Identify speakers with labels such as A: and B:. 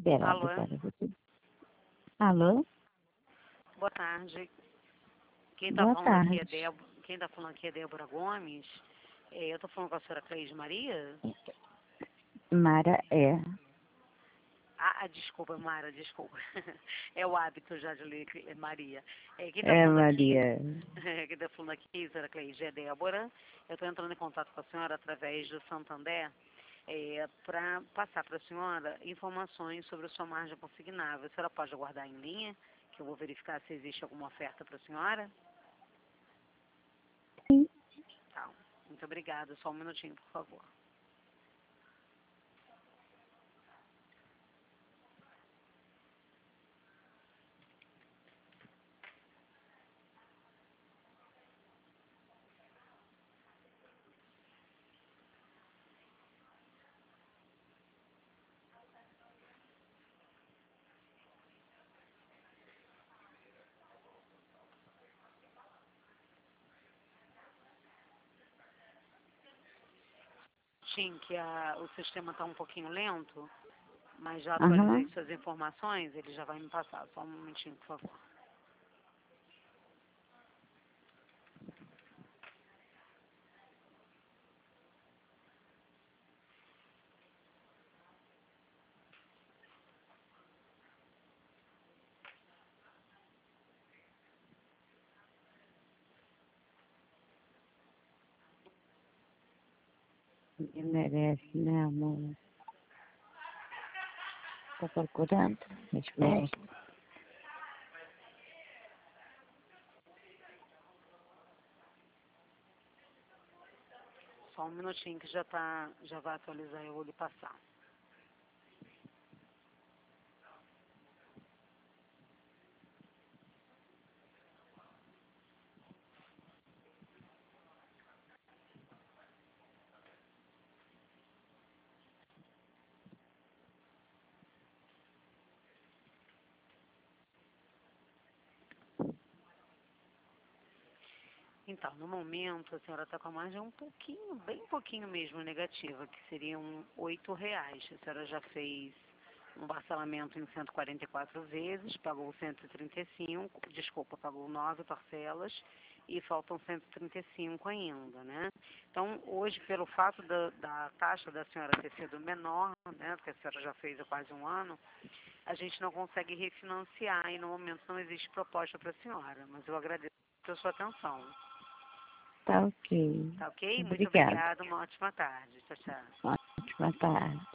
A: liberado
B: Alô?
A: para você. Alô?
B: Boa tarde. Quem está
A: Boa
B: falando aqui é
A: tarde.
B: Débora. Quem tá falando aqui é Débora Gomes. Eu estou falando com a senhora Cleide Maria?
A: Mara é.
B: Desculpa, Mara, desculpa. É o hábito já de ler Maria. Quem está
A: É,
B: falando aqui,
A: Maria.
B: quem está falando aqui, senhora Cleide, é Débora. Eu estou entrando em contato com a senhora através do Santander para passar para a senhora informações sobre a sua margem consignável. A senhora pode aguardar em linha, que eu vou verificar se existe alguma oferta para a senhora?
A: Sim.
B: Tá. Muito obrigada. Só um minutinho, por favor. Sim, que o sistema está um pouquinho lento, mas já atualizei
A: Aham.
B: suas informações, ele já vai me passar. Só um momentinho, por favor.
A: Ninguém merece, né, amor? Tá procurando? Resposta.
B: Só um minutinho que já vai atualizar e eu vou lhe passar. Então, no momento, a senhora está com a margem um pouquinho, bem pouquinho mesmo negativa, que seriam R$ 8. A senhora já fez um parcelamento em 144 vezes, pagou 135, desculpa, pagou 9 parcelas e faltam 135 ainda, né? Então, hoje, pelo fato da taxa da senhora ter sido menor, né, porque a senhora já fez há quase um ano, a gente não consegue refinanciar e no momento não existe proposta para a senhora, mas eu agradeço pela sua atenção.
A: Tá ok.
B: Tá ok? Muito
A: Obrigada.
B: obrigada, uma ótima tarde. Tchau, tchau.
A: Ótima tarde.